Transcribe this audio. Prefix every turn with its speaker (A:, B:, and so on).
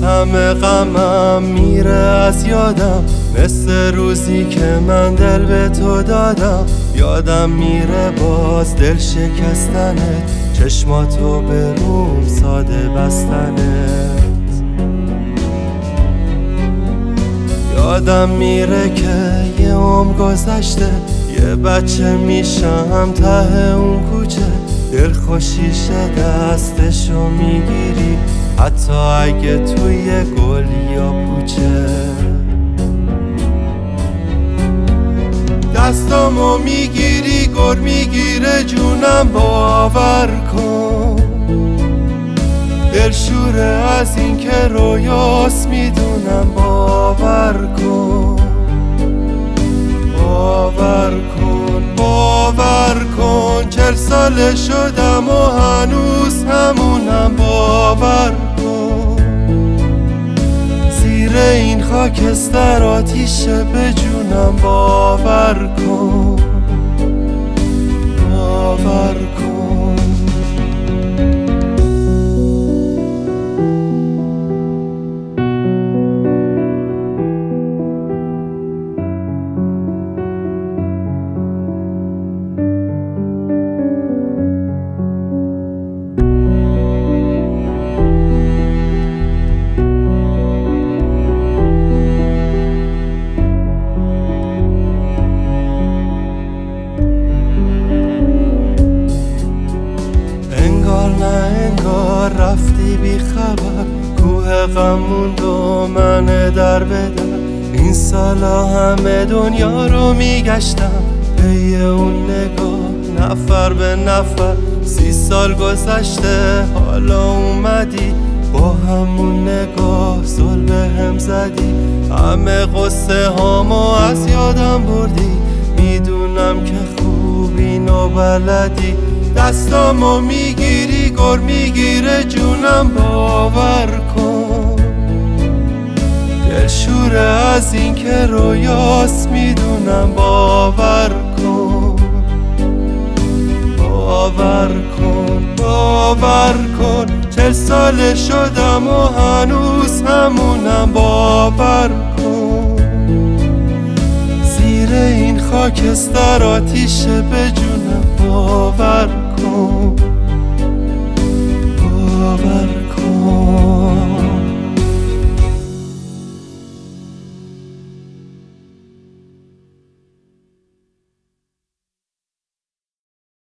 A: همه غمم میره از یادم، مثل روزی که من دل به تو دادم. یادم میره باز دل شکستنت، چشماتو به روم ساده بستنت. یادم میره که یه عمر گذشته، یه بچه میشم ته اون کوچه. دل خوشیشه دستشو میگیری، حتی اگه توی گل یا پوچه. دستامو میگیری گر میگیره جونم، باور کن. دلشوره از این که رویاست میدونم، باور کن. باور کن باور کن 40 ساله شدم و هنوز همونم، باور کن. زیر این خاکستر آتیشه به جونم، باور کن. باور کن. انگار رفتی بی خبر، کوه غم موند و من در بدر. این سالا همه دنیا رو میگشتم پی اون نگاه، نفر به نفر. 30 سال گذشته حالا اومدی با همون نگاه، زل به هم زدی. همه قصه هامو از یادم بردی، میدونم که خوب اینو بلدی. دستامو میگیری گر میگیره جونم، باور کن. دلشوره از این که رویاست میدونم، باور کن. باور کن باور کن 40 ساله شدم و هنوز همونم، باور کن. زیر این خاکستر آتیشه به جونم، باور کن.